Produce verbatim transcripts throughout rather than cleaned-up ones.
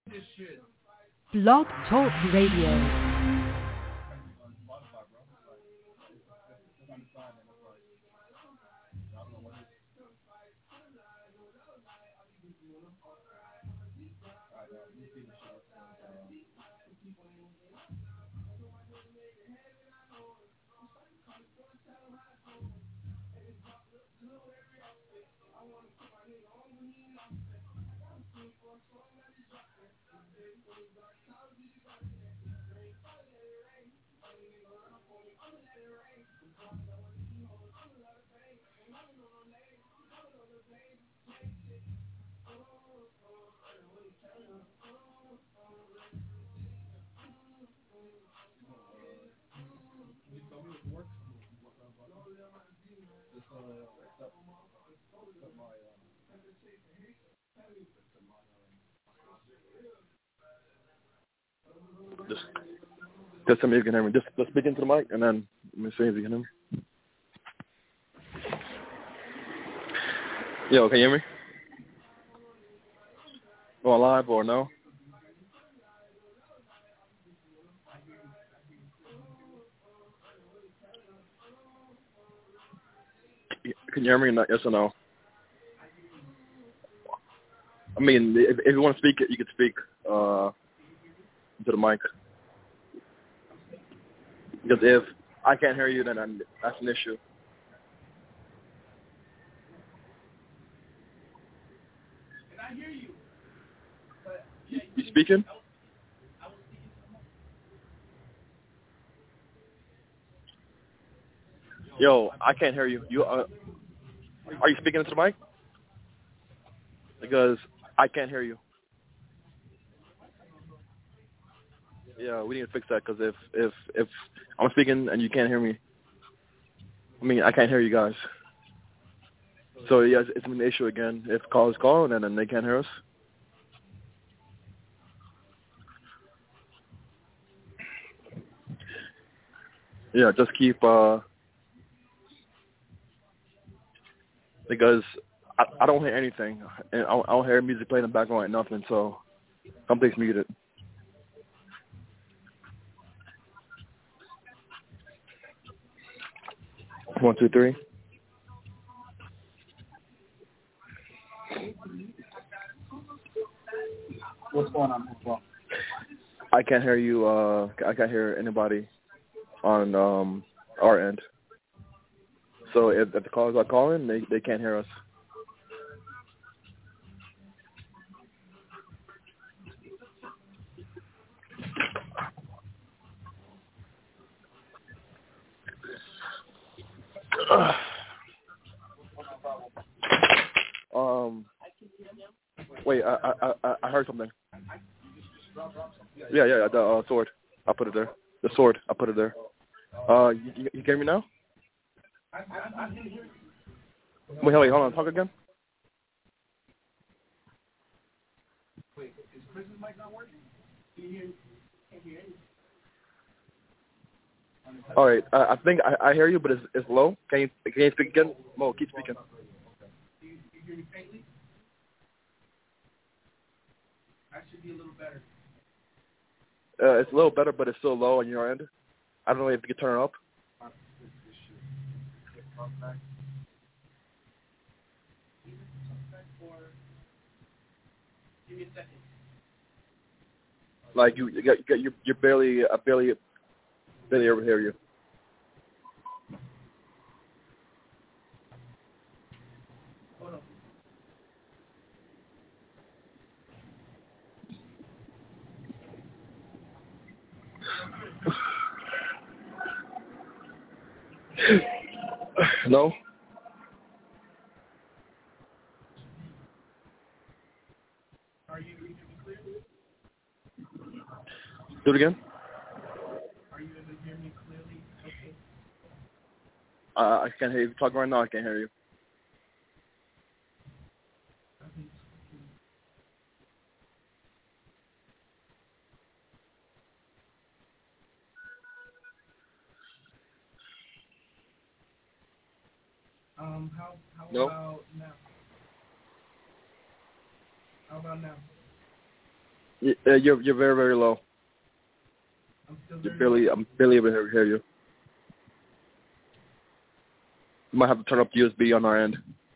Blog Talk Radio. Just, just tell me if you can hear me. Just, just speak into the mic, and then let me see if you can hear me. Yo, can you hear me? Going live or no? Can you hear me? Yes or no? I mean, if, if you want to speak, you can speak uh, into the mic. Because if I can't hear you, then I'm, that's an issue. Can I hear you? You, you speaking? Yo, I can't hear you. You uh, are you speaking into the mic? Because I can't hear you. Yeah, we need to fix that. Because if if if I'm speaking and you can't hear me, I mean I can't hear you guys. So yeah, it's, it's an issue again. If callers call and then they can't hear us. Yeah, just keep uh, because I, I don't hear anything, and I don't, I don't hear music playing in the background like nothing. So something's muted. One, two, three. What's going on? I can't hear you. Uh, I can't hear anybody on um, our end. So if, if the callers are calling, they they can't hear us. um. Wait, I I I, I heard something. Yeah, yeah, the uh, sword. I put it there. The sword. I put it there. Uh, you, you, you hear me now? Wait, wait, hold on. Talk again. Wait, is Chris's mic not working? Can you hear? Can't hear anything. All right, uh, I think I, I hear you, but it's it's low. Can you can you speak again? Mo, keep speaking. Do you, you hear me faintly? That should be a little better. Uh, it's a little better, but it's still low on your end. I don't know if you can turn it up. Give me a second. Like you, you got, you got, you're, you're barely, I barely, barely ever hear you. Hold on. No. Are you able to hear me clearly? Do it again. Are you able to hear me clearly? Okay. Uh, I can't hear you. Talk right now. I can't hear you. Um, how how No. about now? How about now? Y- uh, You're you're very very low. You're barely I'm barely able to hear you. You might have to turn up the U S B on our end.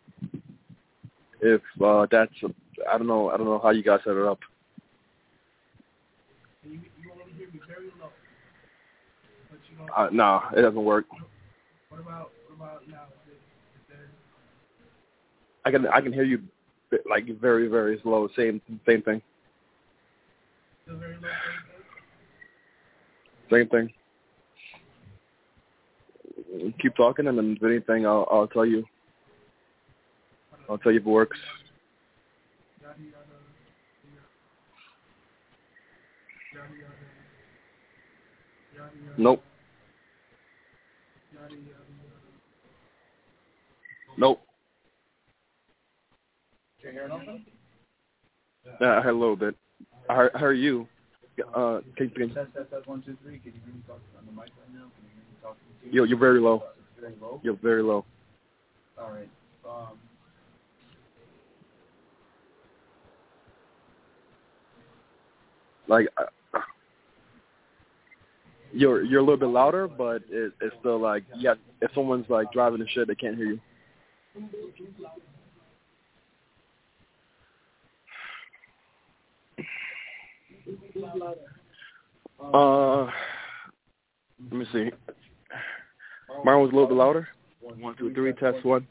If uh, that's I don't know I don't know how you guys set it up. You, you only hear me very low. But you don't. Uh, no, it doesn't work. What about what about now? Is it, is there, I can I can hear you like very very slow. Same same thing. still very low? Same thing. Keep talking, and then if anything, I'll I'll tell you. I'll tell you if it works. Nope. Nope. Can you hear nothing? Yeah, I heard a little bit. I heard, I heard you. Uh, can, can, Test, test, test, one, two, three. Can you hear me talking on the mic right now? Can you hear me talking to you? you're, you're very low. It's very low? You're very low. All right. Um, Like, uh, you're you're a little bit louder, but it, it's still like, yeah. If someone's like driving the shit, they can't hear you. Uh, let me see. Mine was a little bit louder. One, two, three. Test one.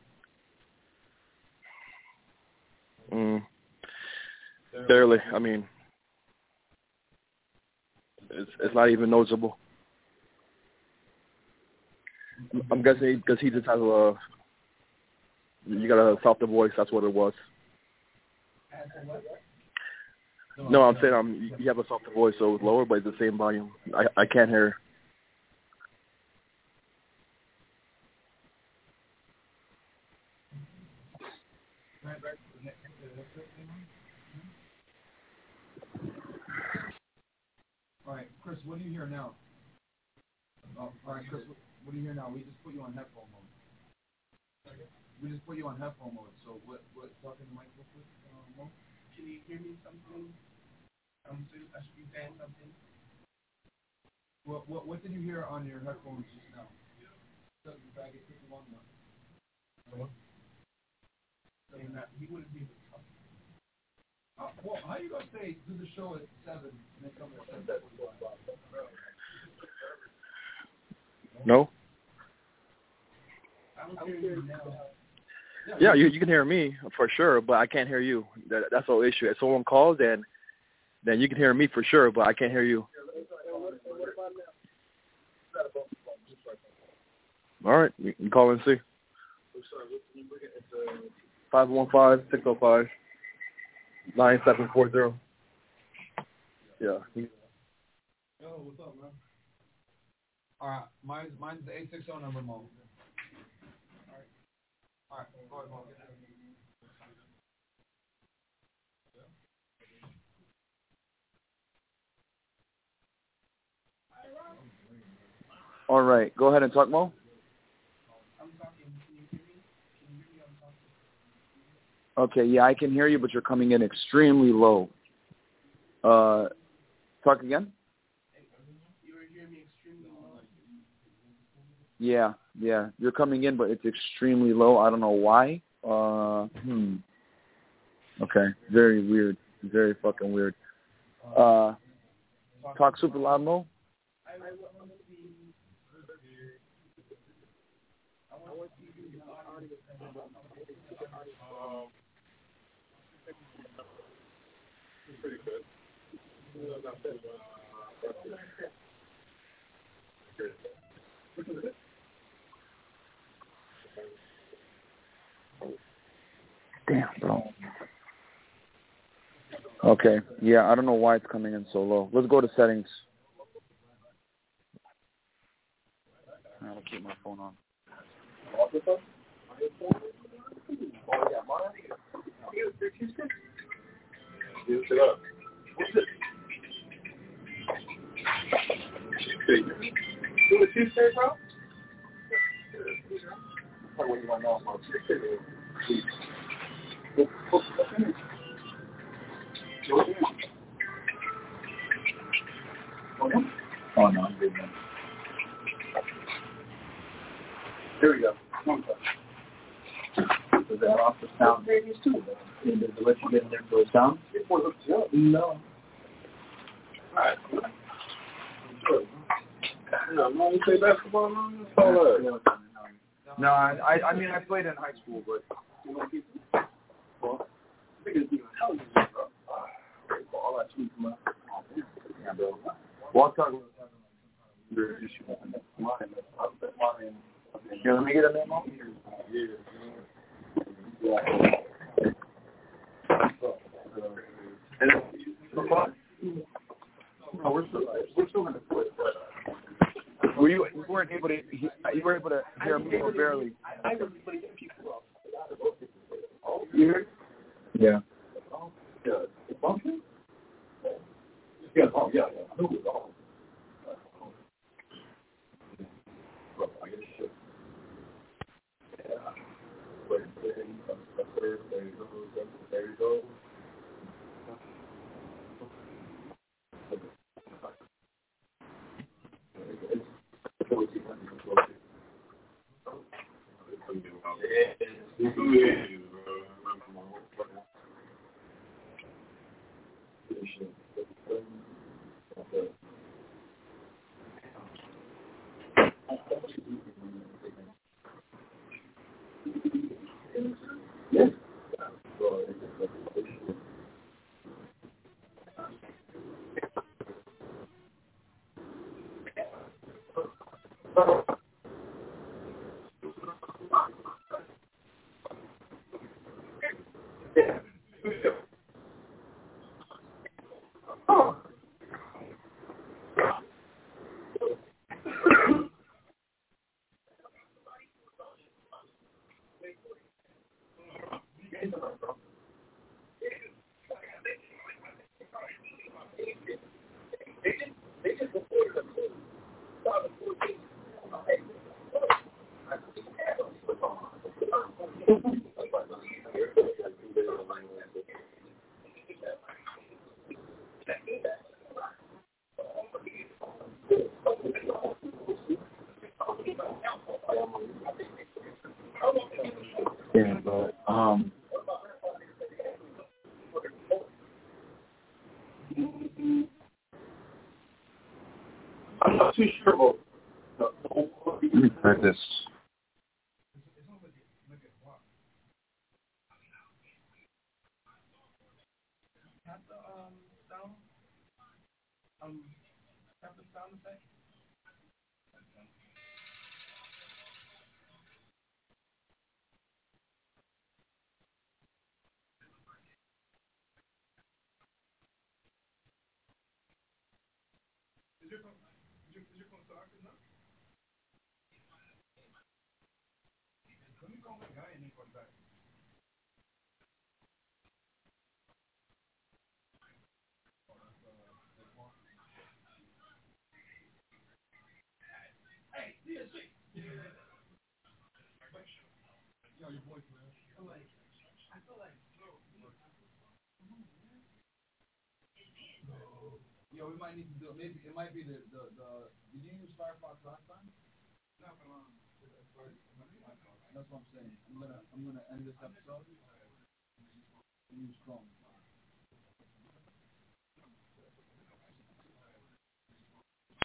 Mm. Barely. I mean, it's it's not even noticeable. I'm guessing because he just has a. You got a softer voice. That's what it was. No, I'm saying um, you have a softer voice, so it's lower, but it's the same volume. I I can't hear. all right, Chris, what do you hear now? Oh, all right, Chris, what, what do you hear now? We just put you on headphone mode. We just put you on headphone mode. So what? What? Talking to Mike real quick. Uh, Mo? Can you hear me something? Um, so I should be saying something. What? What? What did you hear on your headphones just now? So you try to get fifty-one now. What? Saying that he wouldn't be able to talk. Uh, well, how you gonna say do the show at seven and then come at seven? No. I'm hearing you now. Yeah, you you can hear me for sure, but I can't hear you. That, that's the whole issue. If someone calls, then then you can hear me for sure, but I can't hear you. All right, you can call and see. Five one five six zero five nine seven four zero. Yeah. Yo, what's up, man? All right, mine's mine's the eight six zero number, Mo. All right, all right, go ahead, Mo. All right, go ahead and talk, Mo. I'm talking. Can you hear me? Can you hear me? I'm talking. Okay, yeah, I can hear you, but you're coming in extremely low. Uh, talk again? You were hearing me extremely low. Yeah, yeah, you're coming in, but it's extremely low. I don't know why. Uh, hmm. Okay, very weird. Very fucking weird. Uh, talk super loud, Mo. I want to see. I want to see the audio. Pretty good. Damn, bro. Okay, yeah, I don't know why it's coming in so low. Let's go to settings. I'll keep my phone on. Use it up. What's it? Do a Tuesday, bro? What do you want now, bro? What's in it? What's in it? Oh no, I'm good, man. Here we go. Does that off the sound? Does it let you get in there for the sound? No. Alright. No, no, you play basketball, man? No, I, I, I mean, I played in high school, but. Well, yeah, bro. Well, I'm talking about your issue. Here, let me get a memo. No, we're still, we're still going to play. Were you, you weren't able to, you were able to hear me or barely? You heard? Yeah. Yeah. The function? Yeah, oh, yeah, yeah. I know it all. There you go. Yeah, but um, I'm not too sure about the whole. Let me try this. Have the um sound um have the sound effect. Is your phone is your, is your phone talking now? Let me call my guy and then call back. Hey, D S C. Yo, your voice, man. I feel like I feel like yo, we might need to do it. Maybe it might be the the the. Did you use Firefox last time? No, um, that's what I'm saying. I'm gonna I'm gonna end this episode and use Chrome.